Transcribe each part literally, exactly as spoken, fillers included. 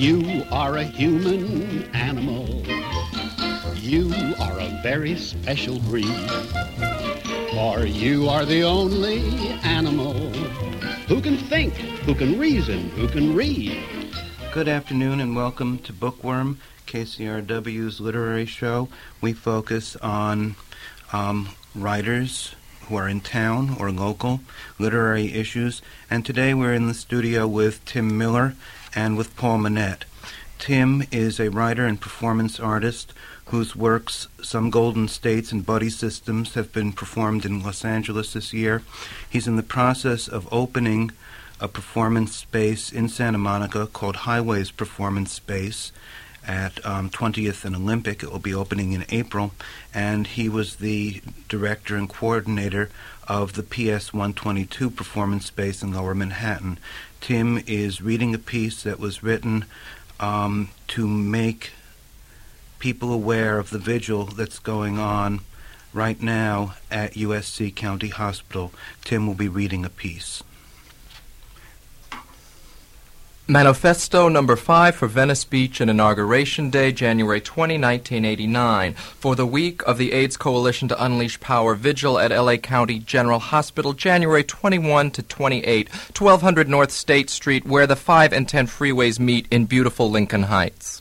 You are a human animal. You are a very special breed. For you are the only animal who can think, who can reason, who can read. Good afternoon and welcome to Bookworm, K C R W's literary show. We focus on um, writers who are in town or local, literary issues. And today we're in the studio with Tim Miller and with Paul Manette. Tim is a writer and performance artist whose works, Some Golden States and Buddy Systems, have been performed in Los Angeles this year. He's in the process of opening a performance space in Santa Monica called Highways Performance Space at um, twentieth and Olympic. It will be opening in April. And he was the director and coordinator of the P S one twenty-two performance space in Lower Manhattan. Tim is reading a piece that was written um, to make people aware of the vigil that's going on right now at U S C County Hospital. Tim will be reading a piece. Manifesto number five for Venice Beach and Inauguration Day, January twentieth, nineteen eighty-nine. For the week of the AIDS Coalition to Unleash Power Vigil at L A County General Hospital, January twenty-first to twenty-eighth, twelve hundred North State Street, where the five and ten freeways meet in beautiful Lincoln Heights.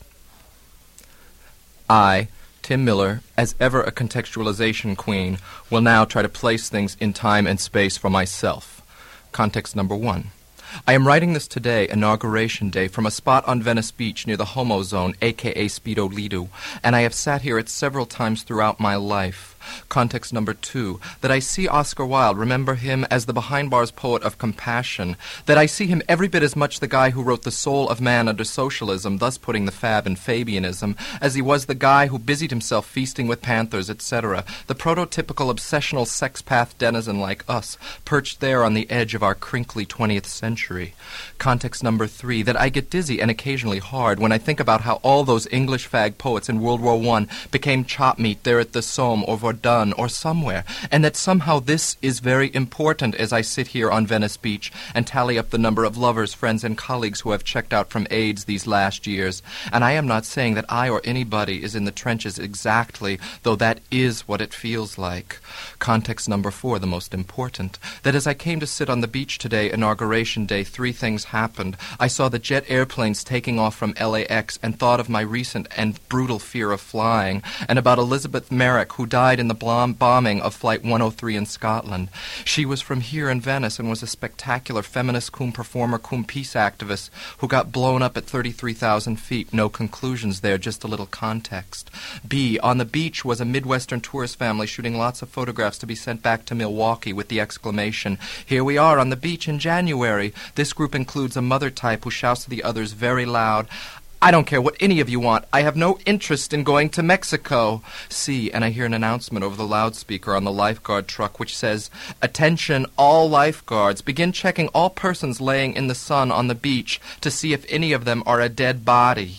I, Tim Miller, as ever a contextualization queen, will now try to place things in time and space for myself. Context number one. I am writing this today, Inauguration Day, from a spot on Venice Beach near the Homo Zone, a k a. Speedo Lido, and I have sat here at several times throughout my life. Context number two, that I see Oscar Wilde, remember him as the behind-bars poet of compassion, that I see him every bit as much the guy who wrote The Soul of Man under Socialism, thus putting the fab in Fabianism, as he was the guy who busied himself feasting with panthers, et cetera, the prototypical obsessional sex-path denizen like us, perched there on the edge of our crinkly twentieth century. Context number three, that I get dizzy and occasionally hard when I think about how all those English fag poets in World War One became chop meat there at the Somme or Verdun or somewhere, and that somehow this is very important as I sit here on Venice Beach and tally up the number of lovers, friends, and colleagues who have checked out from AIDS these last years. And I am not saying that I or anybody is in the trenches exactly, though that is what it feels like. Context number four, the most important, that as I came to sit on the beach today, Inauguration Day, three things happened. I saw the jet airplanes taking off from L A X and thought of my recent and brutal fear of flying, and about Elizabeth Merrick, who died in the blom- bombing of Flight one oh three in Scotland. She was from here in Venice and was a spectacular feminist cum performer cum peace activist who got blown up at thirty-three thousand feet. No conclusions there, just a little context. B. On the beach was a Midwestern tourist family shooting lots of photographs to be sent back to Milwaukee with the exclamation, "Here we are on the beach in January." This group includes a mother type who shouts to the others very loud, "I don't care what any of you want. I have no interest in going to Mexico." See, and I hear an announcement over the loudspeaker on the lifeguard truck which says, "Attention, all lifeguards. Begin checking all persons laying in the sun on the beach to see if any of them are a dead body."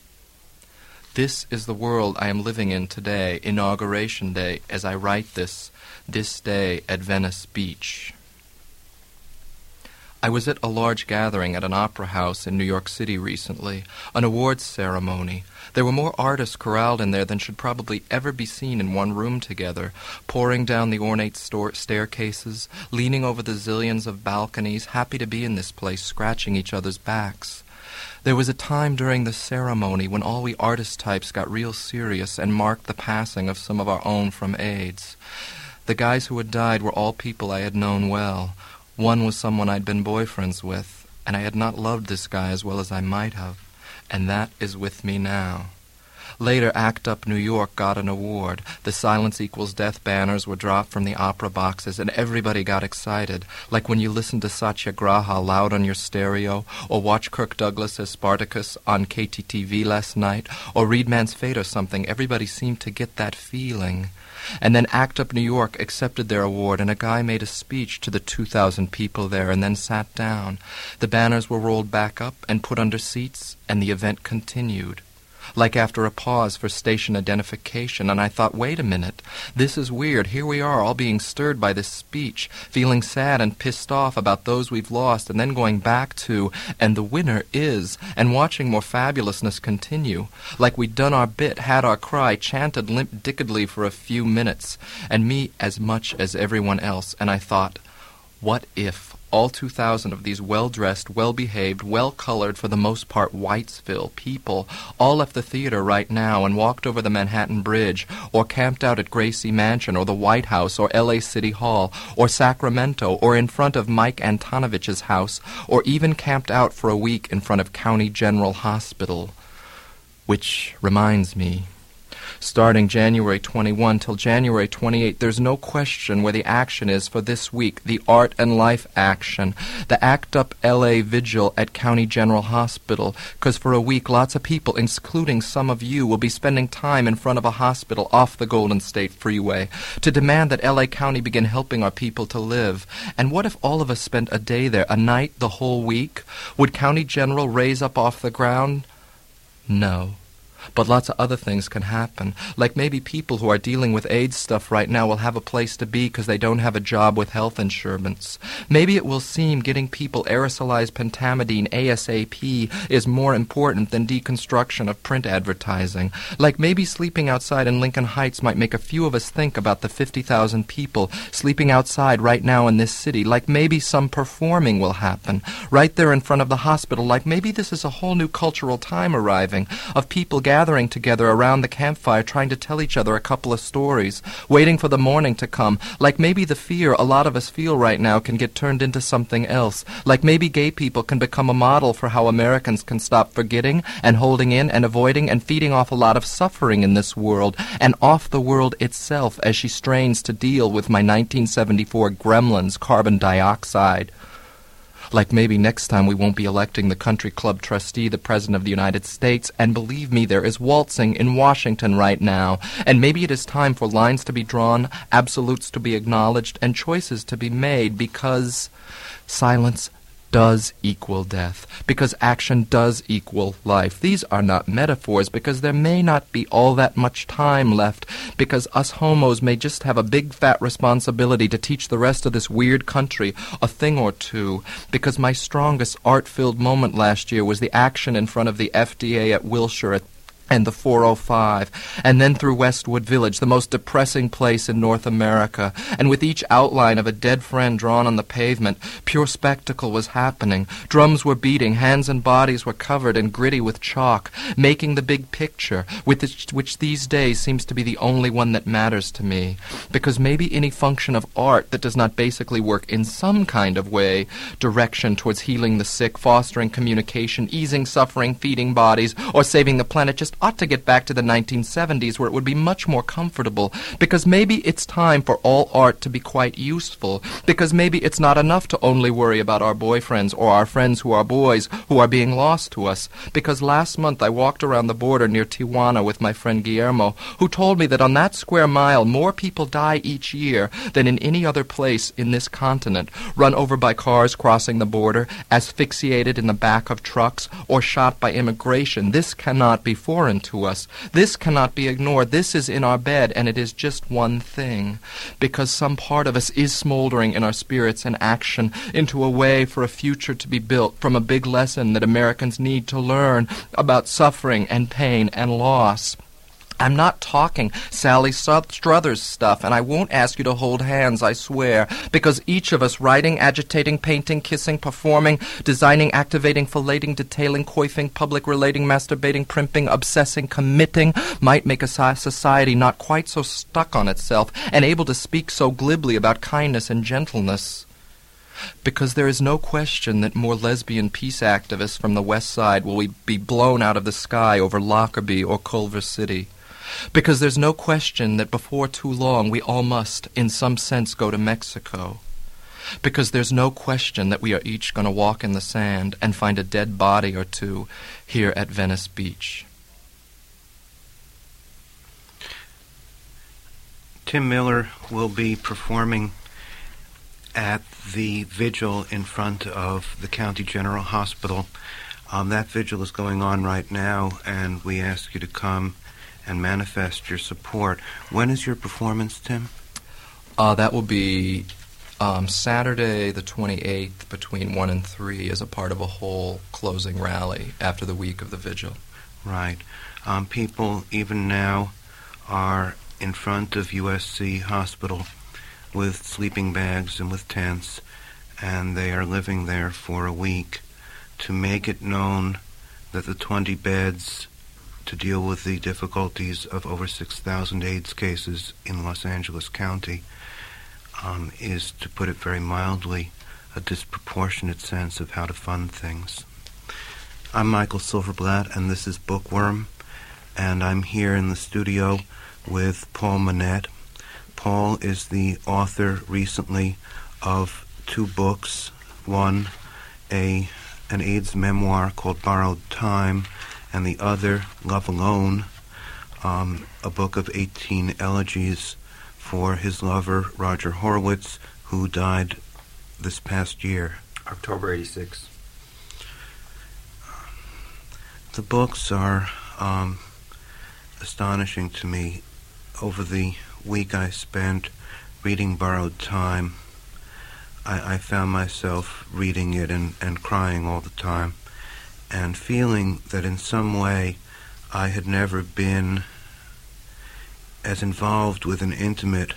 This is the world I am living in today, Inauguration Day, as I write this, this day at Venice Beach. I was at a large gathering at an opera house in New York City recently, an awards ceremony. There were more artists corralled in there than should probably ever be seen in one room together, pouring down the ornate sto- staircases, leaning over the zillions of balconies, happy to be in this place, scratching each other's backs. There was a time during the ceremony when all we artist types got real serious and marked the passing of some of our own from AIDS. The guys who had died were all people I had known well. One was someone I'd been boyfriends with, and I had not loved this guy as well as I might have, and that is with me now. Later, ACT UP New York got an award. The Silence Equals Death banners were dropped from the opera boxes, and everybody got excited, like when you listen to Satyagraha loud on your stereo, or watch Kirk Douglas as Spartacus on K T T V last night, or read Man's Fate or something. Everybody seemed to get that feeling. And then ACT UP New York accepted their award, and a guy made a speech to the two thousand people there and then sat down. The banners were rolled back up and put under seats, and the event continued. like after a pause for station identification, and I thought, wait a minute, this is weird. Here we are, all being stirred by this speech, feeling sad and pissed off about those we've lost, and then going back to, and the winner is, and watching more fabulousness continue, like we'd done our bit, had our cry, chanted limp-dickedly for a few minutes, and me as much as everyone else, and I thought, what if all two thousand of these well-dressed, well-behaved, well-colored, for the most part Whitesville people all left the theater right now and walked over the Manhattan Bridge, or camped out at Gracie Mansion, or the White House, or L A City Hall, or Sacramento, or in front of Mike Antonovich's house, or even camped out for a week in front of County General Hospital. Which reminds me, starting January twenty-first till January twenty-eighth, there's no question where the action is for this week, the Art and Life action, the Act Up L A vigil at County General Hospital, because for a week lots of people, including some of you, will be spending time in front of a hospital off the Golden State Freeway to demand that L A County begin helping our people to live. And what if all of us spent a day there, a night, the whole week? Would County General raise up off the ground? No. But lots of other things can happen, like maybe people who are dealing with AIDS stuff right now will have a place to be because they don't have a job with health insurance. Maybe it will seem getting people aerosolized pentamidine ASAP is more important than deconstruction of print advertising. Like maybe sleeping outside in Lincoln Heights might make a few of us think about the fifty thousand people sleeping outside right now in this city. Like maybe some performing will happen right there in front of the hospital. Like maybe this is a whole new cultural time arriving of people gathering together around the campfire trying to tell each other a couple of stories, waiting for the morning to come. Like maybe the fear a lot of us feel right now can get turned into something else. Like maybe gay people can become a model for how Americans can stop forgetting and holding in and avoiding and feeding off a lot of suffering in this world and off the world itself as she strains to deal with my nineteen seventy-four gremlins, carbon dioxide. Like maybe next time we won't be electing the country club trustee, the President of the United States, and believe me, there is waltzing in Washington right now. And maybe it is time for lines to be drawn, absolutes to be acknowledged, and choices to be made, because silence does equal death, because action does equal life. These are not metaphors, because there may not be all that much time left, because us homos may just have a big fat responsibility to teach the rest of this weird country a thing or two, because my strongest art-filled moment last year was the action in front of the F D A at Wilshire at and the four oh five, and then through Westwood Village, the most depressing place in North America, and with each outline of a dead friend drawn on the pavement, pure spectacle was happening. Drums were beating, hands and bodies were covered and gritty with chalk, making the big picture, with which, which these days seems to be the only one that matters to me, because maybe any function of art that does not basically work in some kind of way, direction towards healing the sick, fostering communication, easing suffering, feeding bodies, or saving the planet, just ought to get back to the nineteen seventies where it would be much more comfortable, because maybe it's time for all art to be quite useful, because maybe it's not enough to only worry about our boyfriends or our friends who are boys who are being lost to us, because last month I walked around the border near Tijuana with my friend Guillermo, who told me that on that square mile more people die each year than in any other place in this continent, run over by cars crossing the border, asphyxiated in the back of trucks, or shot by immigration. This cannot be foreign to us. This cannot be ignored. This is in our bed, and it is just one thing, because some part of us is smoldering in our spirits and action into a way for a future to be built from a big lesson that Americans need to learn about suffering and pain and loss. I'm not talking Sally Struthers stuff, and I won't ask you to hold hands, I swear, because each of us writing, agitating, painting, kissing, performing, designing, activating, filleting, detailing, coiffing, public relating, masturbating, primping, obsessing, committing might make a society not quite so stuck on itself and able to speak so glibly about kindness and gentleness. Because there is no question that more lesbian peace activists from the West Side will be blown out of the sky over Lockerbie or Culver City. Because there's no question that before too long we all must, in some sense, go to Mexico. Because there's no question that we are each going to walk in the sand and find a dead body or two here at Venice Beach. Tim Miller will be performing at the vigil in front of the County General Hospital Um, that vigil is going on right now, and we ask you to come and manifest your support. When is your performance, Tim? Uh, that will be um, Saturday the twenty-eighth between one and three as a part of a whole closing rally after the week of the vigil. Right. Um, people, even now, are in front of U S C Hospital with sleeping bags and with tents, and they are living there for a week to make it known that the twenty beds to deal with the difficulties of over six thousand AIDS cases in Los Angeles County um, is, to put it very mildly, a disproportionate sense of how to fund things. I'm Michael Silverblatt, and this is Bookworm, and I'm here in the studio with Paul Monette. Paul is the author recently of two books, one, a an AIDS memoir called Borrowed Time, and the other, Love Alone, um, a book of eighteen elegies for his lover, Roger Horowitz, who died this past year. October eighty-six. The books are um, astonishing to me. Over the week I spent reading Borrowed Time, I, I found myself reading it and, and crying all the time, and feeling that in some way I had never been as involved with an intimate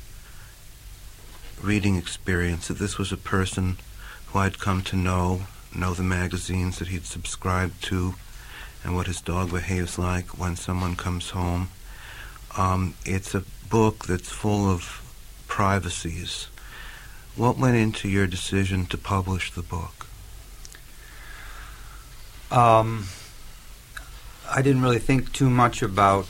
reading experience, that this was a person who I'd come to know, know the magazines that he'd subscribed to, and what his dog behaves like when someone comes home. Um, it's a book that's full of privacies. What went into your decision to publish the book? Um, I didn't really think too much about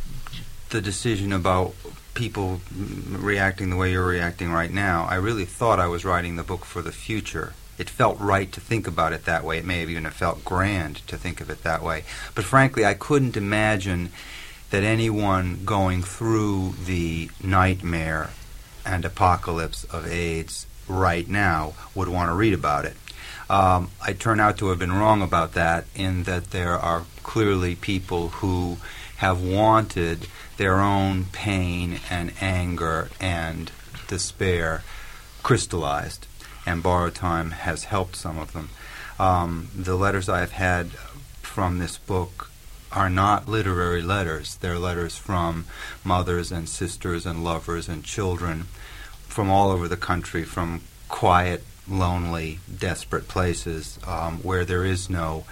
the decision about people reacting the way you're reacting right now. I really thought I was writing the book for the future. It felt right to think about it that way. It may have even felt grand to think of it that way. But frankly, I couldn't imagine that anyone going through the nightmare and apocalypse of AIDS right now would want to read about it. Um, I turn out to have been wrong about that, in that there are clearly people who have wanted their own pain and anger and despair crystallized, and Borrowed Time has helped some of them. Um, the letters I've had from this book are not literary letters. They're letters from mothers and sisters and lovers and children from all over the country, from quiet, lonely, desperate places um, where there is no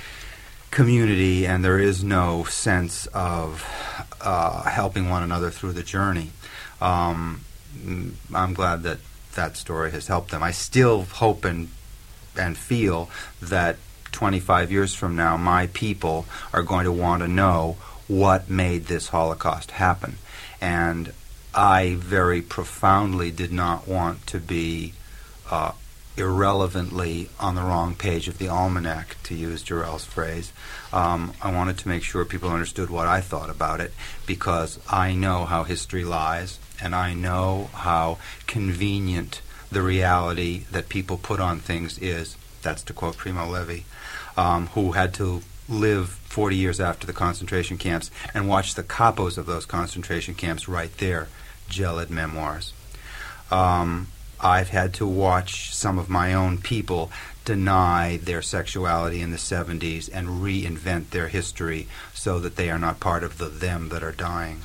community and there is no sense of uh, helping one another through the journey. Um, I'm glad that that story has helped them. I still hope and and feel that twenty-five years from now, my people are going to want to know what made this Holocaust happen. And I very profoundly did not want to be uh, irrelevantly on the wrong page of the almanac, to use Jarrell's phrase. Um, I wanted to make sure people understood what I thought about it, because I know how history lies, and I know how convenient the reality that people put on things is. That's to quote Primo Levi, um, who had to live forty years after the concentration camps and watch the capos of those concentration camps write their gelid memoirs. Um, I've had to watch some of my own people deny their sexuality in the seventies and reinvent their history so that they are not part of the them that are dying.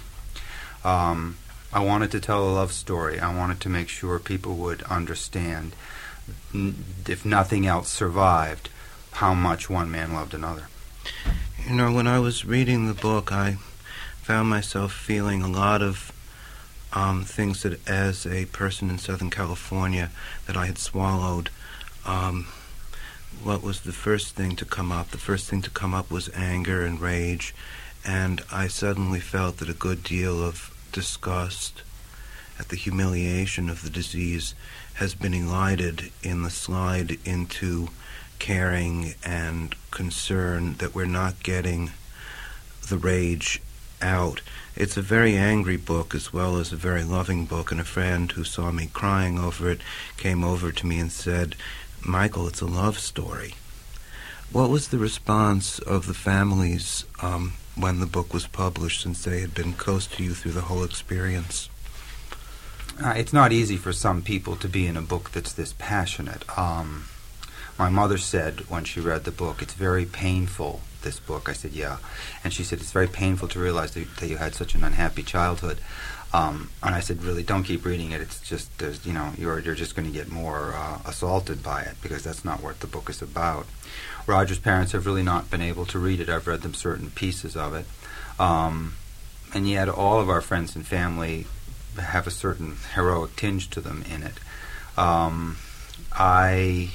Um, I wanted to tell a love story. I wanted to make sure people would understand, n- if nothing else survived, how much one man loved another. You know, when I was reading the book, I found myself feeling a lot of um, things that, as a person in Southern California, that I had swallowed. Um, what was the first thing to come up? The first thing to come up was anger and rage, and I suddenly felt that a good deal of disgust at the humiliation of the disease has been elided in the slide into caring and concern that we're not getting the rage out. It's a very angry book as well as a very loving book, and a friend who saw me crying over it came over to me and said, "Michael, it's a love story." What was the response of the families um, when the book was published, since they had been close to you through the whole experience? Uh, it's not easy for some people to be in a book that's this passionate. Um, my mother said when she read the book, it's very painful, this book. I said, yeah. And she said, it's very painful to realize that, that you had such an unhappy childhood. Um, and I said, really, don't keep reading it. It's just, there's, you know, you're, you're just going to get more uh, assaulted by it, because that's not what the book is about. Roger's parents have really not been able to read it. I've read them certain pieces of it. Um, and yet all of our friends and family have a certain heroic tinge to them in it. Um, I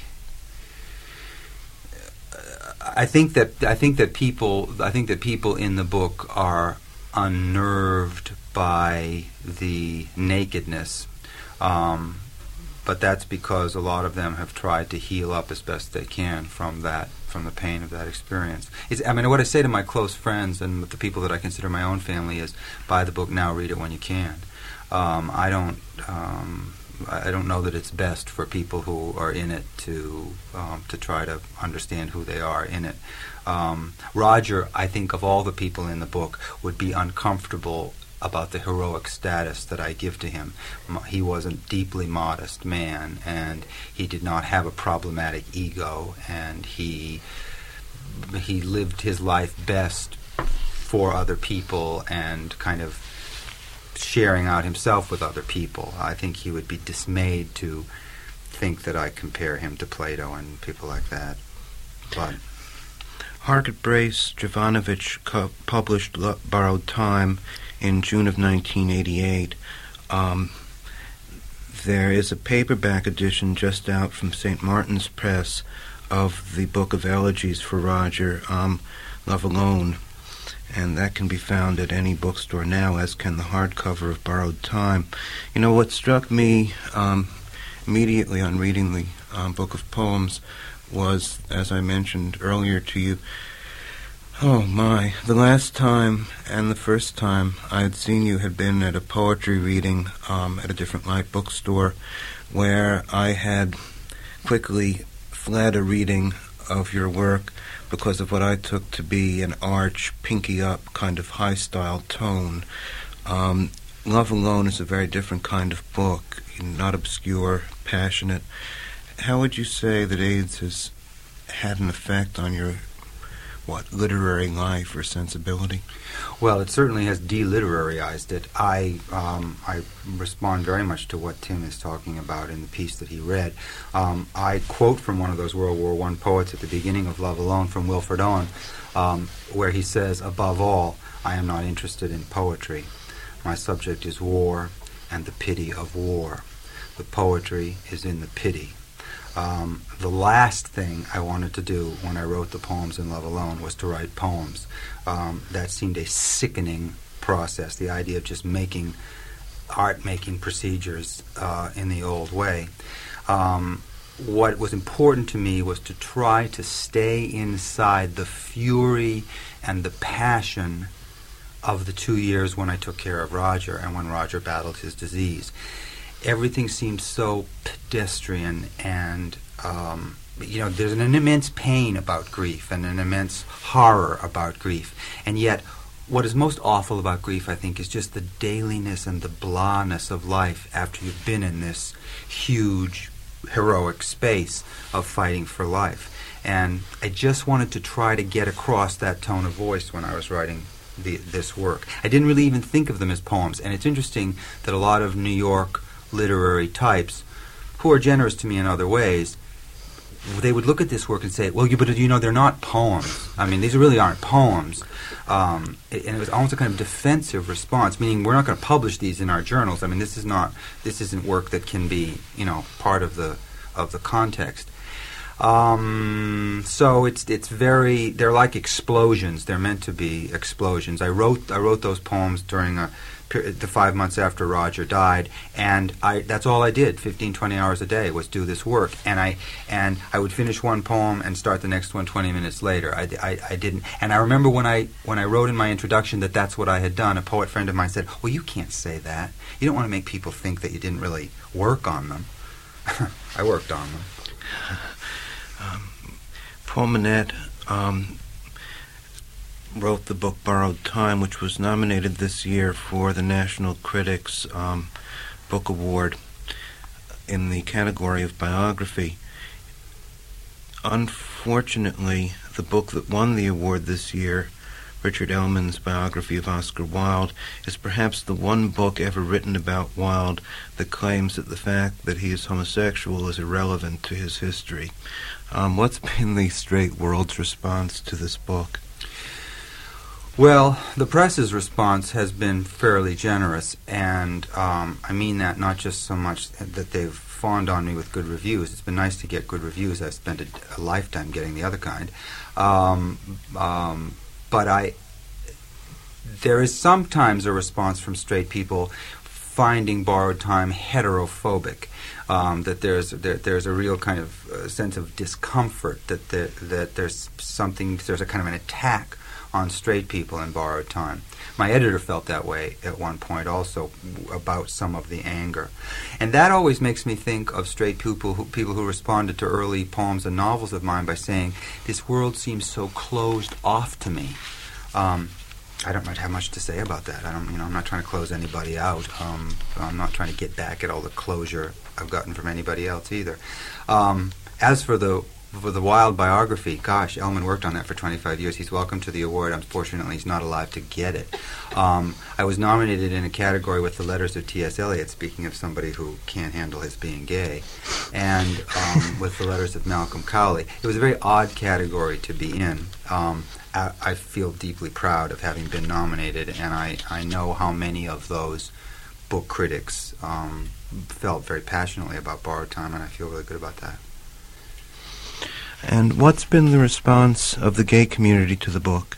I think that I think that people I think that people in the book are unnerved by the nakedness, um, but that's because a lot of them have tried to heal up as best they can from that, from the pain of that experience. It's, I mean, what I say to my close friends and the people that I consider my own family is, buy the book now, read it when you can. Um, I don't. Um, I don't know that it's best for people who are in it to um, to try to understand who they are in it. Um, Roger, I think, of all the people in the book, would be uncomfortable about the heroic status that I give to him. He was a deeply modest man, and he did not have a problematic ego, and he he lived his life best for other people and kind of sharing out himself with other people. I think he would be dismayed to think that I compare him to Plato and people like that. But Harket Brace Jovanovich co- published Lo- Borrowed Time in June of nineteen eighty-eight. Um, there is a paperback edition just out from Saint Martin's Press of the Book of Elegies for Roger, um, Love Alone, and that can be found at any bookstore now, as can the hardcover of Borrowed Time. You know, what struck me um, immediately on reading the um, book of poems was, as I mentioned earlier to you, oh my, the last time and the first time I had seen you had been at a poetry reading um, at a different light bookstore, where I had quickly fled a reading of your work because of what I took to be an arch, pinky-up kind of high-style tone. Um, Love Alone is a very different kind of book, not obscure, passionate. How would you say that AIDS has had an effect on your, what, literary life or sensibility? Well, it certainly has deliteraryized it. I um, I respond very much to what Tim is talking about in the piece that he read. Um, I quote from one of those World War One poets at the beginning of Love Alone, from Wilfred Owen, um, where he says, above all, I am not interested in poetry. My subject is war and the pity of war. The poetry is in the pity. Um, the last thing I wanted to do when I wrote the poems in Love Alone was to write poems. Um, that seemed a sickening process, the idea of just making art-making procedures uh, in the old way. Um, what was important to me was to try to stay inside the fury and the passion of the two years when I took care of Roger and when Roger battled his disease. Everything seemed so pedestrian, and um, you know, there's an immense pain about grief and an immense horror about grief. And yet, what is most awful about grief, I think, is just the dailiness and the blahness of life after you've been in this huge, heroic space of fighting for life. And I just wanted to try to get across that tone of voice when I was writing the, this work. I didn't really even think of them as poems. And it's interesting that a lot of New York literary types, who are generous to me in other ways, they would look at this work and say, well, you, but you know, they're not poems. I mean, these really aren't poems. Um, it, and it was almost a kind of defensive response, meaning we're not going to publish these in our journals. I mean, this is not, this isn't work that can be, you know, part of the of the context. Um, so it's it's very, they're like explosions. They're meant to be explosions. I wrote I wrote those poems during a the five months after Roger died, and I that's all I did, fifteen, twenty hours a day, was do this work. And I and I would finish one poem and start the next one twenty minutes later. I, I, I didn't. And I remember when I when I wrote in my introduction that that's what I had done, a poet friend of mine said, well, you can't say that. You don't want to make people think that you didn't really work on them. I worked on them. Um, Paul Manette um, wrote the book Borrowed Time, which was nominated this year for the National Critics um, Book Award in the category of biography. Unfortunately, the book that won the award this year, Richard Ellman's biography of Oscar Wilde, is perhaps the one book ever written about Wilde that claims that the fact that he is homosexual is irrelevant to his history. Um, what's been the straight world's response to this book? Well, the press's response has been fairly generous, and um, I mean that not just so much that they've fawned on me with good reviews. It's been nice to get good reviews. I've spent a, a lifetime getting the other kind. Um, um, but I, there is sometimes a response from straight people finding Borrowed Time heterophobic. Um, that there's there, there's a real kind of uh, sense of discomfort that there, that there's something there's a kind of an attack on straight people in Borrowed Time. My editor felt that way at one point also w- about some of the anger. And that always makes me think of straight people who, people who responded to early poems and novels of mine by saying, this world seems so closed off to me. Um, I don't have much to say about that. I don't, you know, I'm not trying to close anybody out. Um, I'm not trying to get back at all the closure I've gotten from anybody else either. Um, as for the For the Wilde biography, gosh, Ellman worked on that for twenty-five years. He's welcome to the award. Unfortunately, he's not alive to get it. Um, I was nominated in a category with the letters of T S Eliot, speaking of somebody who can't handle his being gay, and um, with the letters of Malcolm Cowley. It was a very odd category to be in. Um, I, I feel deeply proud of having been nominated, and I, I know how many of those book critics um, felt very passionately about Borrowed Time, and I feel really good about that. And what's been the response of the gay community to the book?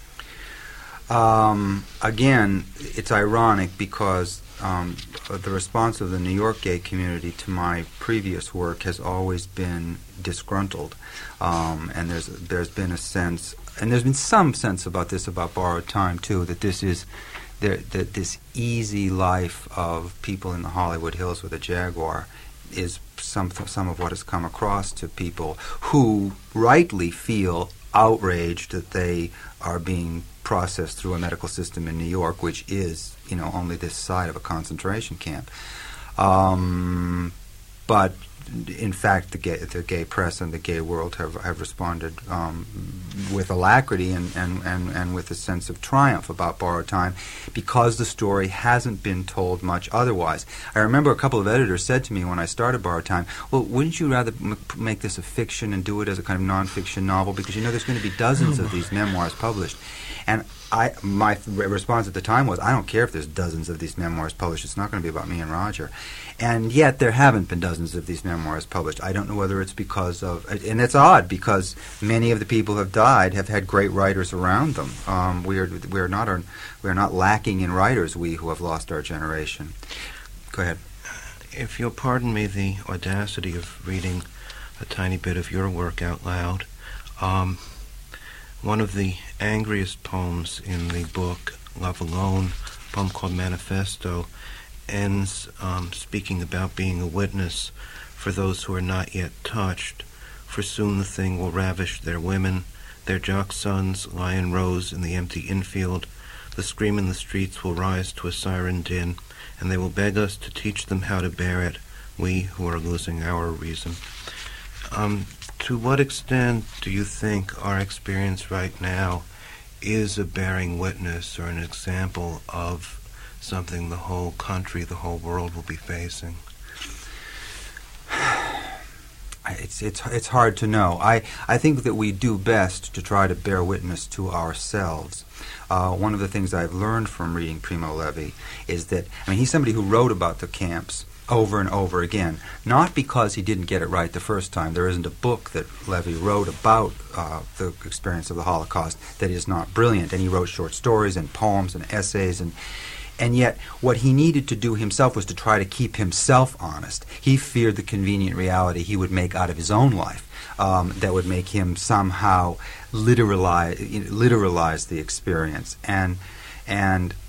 Um, again, it's ironic because um, the response of the New York gay community to my previous work has always been disgruntled. Um, and there's there's been a sense, and there's been some sense about this, about Borrowed Time, too, that this is there, that this easy life of people in the Hollywood Hills with a Jaguar is some some of what has come across to people who rightly feel outraged that they are being processed through a medical system in New York, which is, you know, only this side of a concentration camp. Um, but in fact, the gay, the gay press and the gay world have have responded um, with alacrity and, and, and, and with a sense of triumph about Borrowed Time, because the story hasn't been told much otherwise. I remember a couple of editors said to me when I started Borrowed Time, well, wouldn't you rather m- make this a fiction and do it as a kind of nonfiction novel, because you know there's going to be dozens of these memoirs published. And I, my th- response at the time was, I don't care if there's dozens of these memoirs published. It's not going to be about me and Roger. And yet there haven't been dozens of these memoirs published. I don't know whether it's because of, and it's odd because many of the people who have died have had great writers around them. Um, we are we are not our, we are not lacking in writers, we who have lost our generation. Go ahead. If you'll pardon me the audacity of reading a tiny bit of your work out loud, um, one of the angriest poems in the book, Love Alone, a poem called Manifesto, ends um, speaking about being a witness for those who are not yet touched, for soon the thing will ravish their women, their jock sons lie in rows in the empty infield, the scream in the streets will rise to a siren din, and they will beg us to teach them how to bear it, we who are losing our reason. Um, to what extent do you think our experience right now is a bearing witness or an example of something the whole country, the whole world will be facing? It's it's it's hard to know. I, I think that we do best to try to bear witness to ourselves. Uh, one of the things I've learned from reading Primo Levi is that, I mean, he's somebody who wrote about the camps over and over again, not because he didn't get it right the first time. There isn't a book that Levi wrote about uh, the experience of the Holocaust that is not brilliant, and he wrote short stories and poems and essays, and And yet, what he needed to do himself was to try to keep himself honest. He feared the convenient reality he would make out of his own life um, that would make him somehow literalize, literalize the experience. And and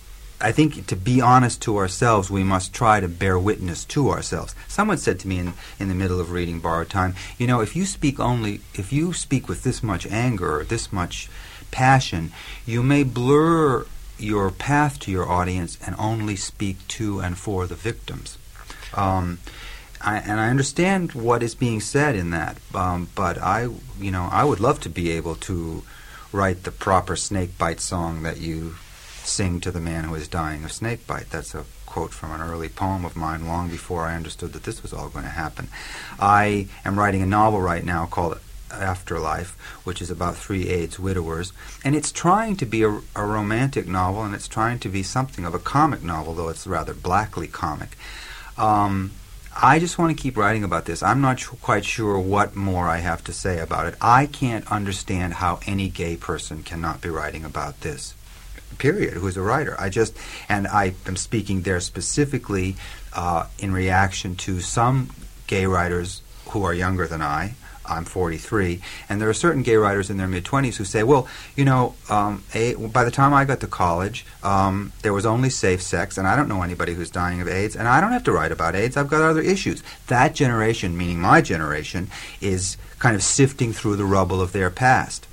I think to be honest to ourselves, we must try to bear witness to ourselves. Someone said to me in, in the middle of reading Borrowed Time, you know, if you speak only, if you speak with this much anger or this much passion, you may blur your path to your audience and only speak to and for the victims. Um, I, and I understand what is being said in that, um, but I, you know, I would love to be able to write the proper snakebite song that you sing to the man who is dying of snakebite. That's a quote from an early poem of mine long before I understood that this was all going to happen. I am writing a novel right now called Afterlife, which is about three AIDS widowers, and it's trying to be a, a romantic novel, and it's trying to be something of a comic novel, though it's rather blackly comic. Um, I just want to keep writing about this. I'm not sh- quite sure what more I have to say about it. I can't understand how any gay person cannot be writing about this, period, who's a writer. I just, and I am speaking there specifically uh, in reaction to some gay writers who are younger than I. I'm forty-three, and there are certain gay writers in their mid-twenties who say, well, you know, um, a, by the time I got to college, um, there was only safe sex, and I don't know anybody who's dying of AIDS, and I don't have to write about AIDS. I've got other issues. That generation, meaning my generation, is kind of sifting through the rubble of their past.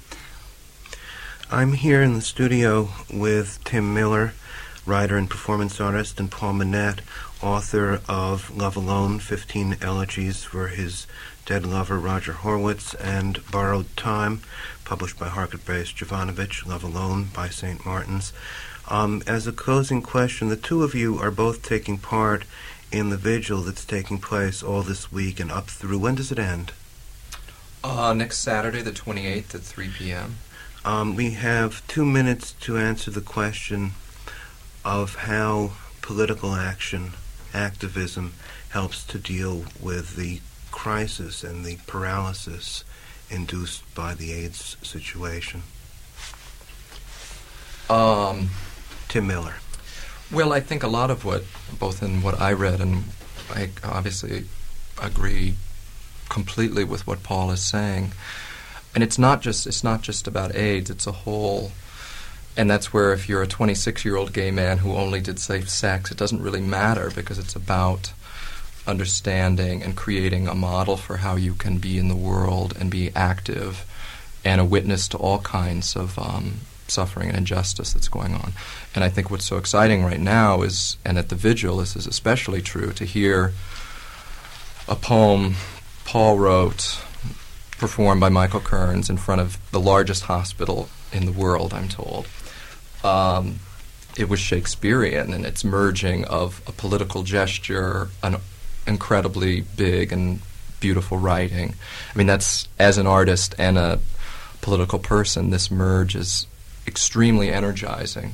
I'm here in the studio with Tim Miller, writer and performance artist, and Paul Manette, author of Love Alone, fifteen Elegies for His Dead Lover Roger Horwitz, and Borrowed Time, published by Harcourt Brace Jovanovich, Love Alone by Saint Martin's. Um, as a closing question, the two of you are both taking part in the vigil that's taking place all this week and up through. When does it end? Uh, next Saturday, the twenty-eighth at three p.m. Um, we have two minutes to answer the question of how political action, activism, helps to deal with the crisis and the paralysis induced by the AIDS situation. Um, Tim Miller. Well, I think a lot of what, both in what I read, and I obviously agree completely with what Paul is saying. And it's not just it's not just about AIDS, it's a whole, and that's where if you're a twenty-six-year-old gay man who only did safe sex, it doesn't really matter because it's about understanding and creating a model for how you can be in the world and be active and a witness to all kinds of um, suffering and injustice that's going on. And I think what's so exciting right now is, and at the vigil this is especially true, to hear a poem Paul wrote, performed by Michael Kearns in front of the largest hospital in the world, I'm told. Um, it was Shakespearean in its merging of a political gesture, an incredibly big and beautiful writing. I mean, that's, as an artist and a political person, this merge is extremely energizing.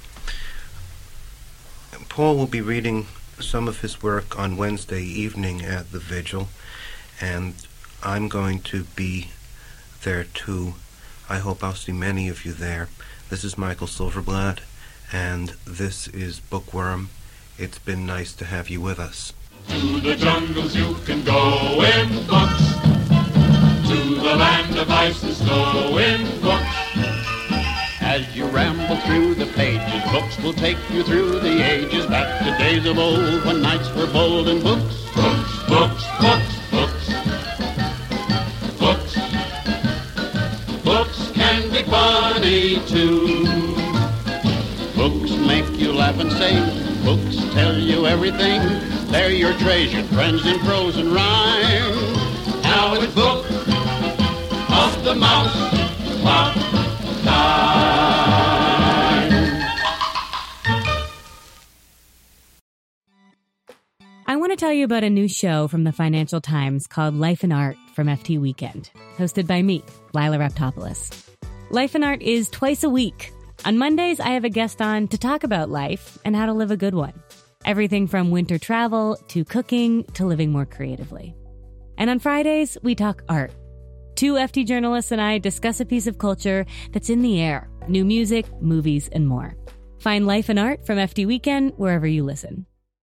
Paul will be reading some of his work on Wednesday evening at the vigil, and I'm going to be there too. I hope I'll see many of you there. This is Michael Silverblatt, and this is Bookworm. It's been nice to have you with us. To the jungles you can go in books, to the land of ice and snow in books. As you ramble through the pages, books will take you through the ages, back to days of old when knights were bold in books. Books, books, books, books. Books. Books can be funny too. Books make you laugh and sing, books tell you everything. They're your treasured friends in prose and rhyme. Now it's Book of the Mouse Club time. I want to tell you about a new show from the Financial Times called Life and Art from F T Weekend, hosted by me, Lila Raptopoulos. Life and Art is twice a week. On Mondays, I have a guest on to talk about life and how to live a good one. Everything from winter travel to cooking to living more creatively. And on Fridays, we talk art. Two F T journalists and I discuss a piece of culture that's in the air, new music, movies, and more. Find Life and Art from F T Weekend wherever you listen.